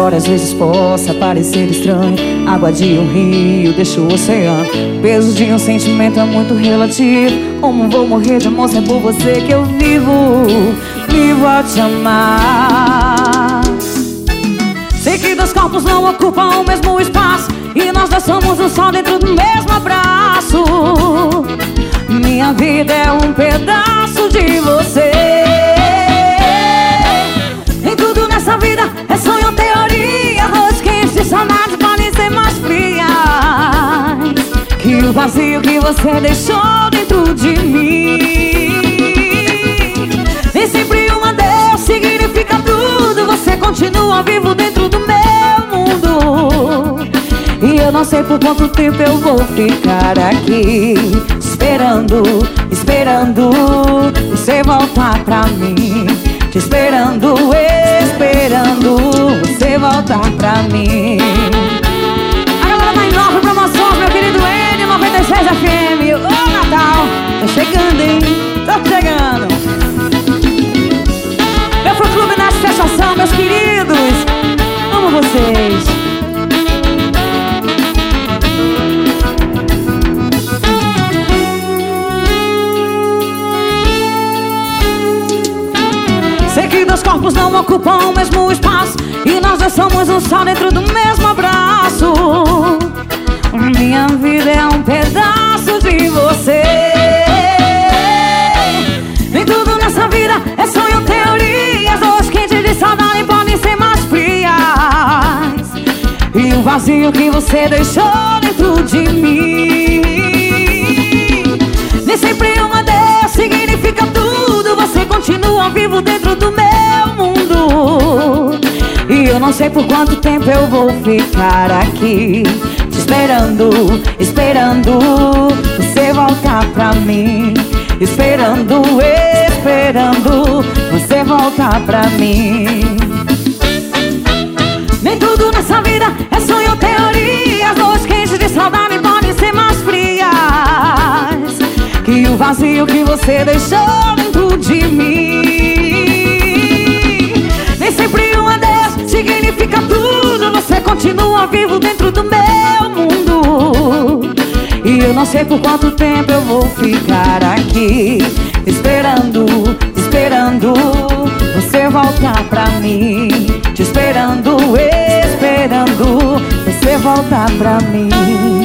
embora às vezes possa parecer estranho, água de um rio deixa o oceano. Peso de um sentimento é muito relativo. Como vou morrer de amor se é por você que eu vivo, vivo a te amar. Sei que dois corpos não ocupam o mesmo espaço, e nós dois somos um só dentro do mesmo abraço. Minha vida é um pedaço de você. Nem tudo nessa vida é sonho, teoria. Noites quentes de saudade podem ser mais frias que o vazio que você deixou dentro de mim. Nem sempre um adeus significa tudo. Você continua vivo dentro do meu mundo, e eu não sei por quanto tempo eu vou ficar aqui esperando, esperando você voltar pra mim. Te esperando, esperando você voltar pra mim. A galera tá em nova promoção, meu querido N96 FM. Ô Natal, tô chegando, hein? Tô chegando. Meu fã clube na fechação, meus queridos. Amo vocês. Sei que dois corpos não ocupam o mesmo espaço, e nós dois somos um só dentro do mesmo abraço. Minha vida é um pedaço de você. Nem tudo nessa vida é sonho, teoria. As dores quentes de saudade podem ser mais frias, e o vazio que você deixou dentro de mim. Nem sempre um adeus significa tudo. Você continua vivo dentro do meu mundo, e eu não sei por quanto tempo eu vou ficar aqui te esperando, esperando você voltar pra mim. Esperando, esperando você voltar pra mim. Nem tudo nessa vida é sonho, teoria. As dores quentes de saudade podem ser mais frias que o vazio que você deixou dentro de mim. Nem sempre um adeus significa tudo. Você continua vivo dentro do meu mundo, e eu não sei por quanto tempo eu vou ficar aqui esperando, esperando você voltar pra mim. Te esperando, esperando você voltar pra mim.